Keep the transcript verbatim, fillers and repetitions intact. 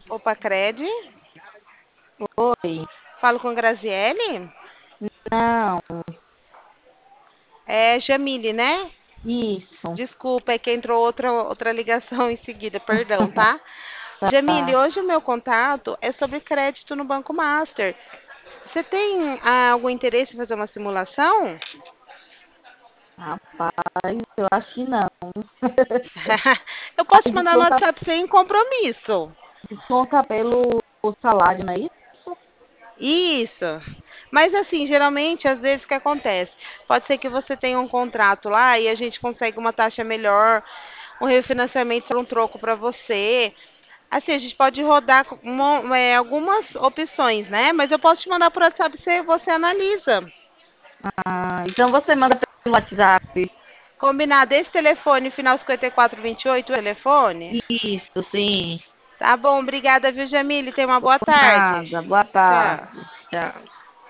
Opa, Cred. Oi. Falo com Graziele. Não, É Jamile, né? isso. Desculpa, é que entrou outra, outra ligação em seguida, perdão, tá? Jamile, Tá. hoje o meu contato é sobre crédito no Banco Master. Você tem ah, algum interesse em fazer uma simulação? Rapaz, eu acho que não. Eu posso te mandar no Desconta, WhatsApp sem compromisso. desconta pelo salário, não é isso? Isso. Mas assim, geralmente, às vezes o que acontece? Pode ser que você tenha um contrato lá e a gente consegue uma taxa melhor, um refinanciamento por um troco para você. Assim, a gente pode rodar com uma- é, algumas opções, né? Mas eu posso te mandar por WhatsApp, você, você analisa. Ah, então você manda pelo WhatsApp. Combinado, esse telefone, final cinquenta e quatro vinte e oito, o telefone? Isso, sim. Tá bom, obrigada, viu, Jamile? Tenha uma boa Por tarde. nada. Boa Tchau. tarde. Tchau.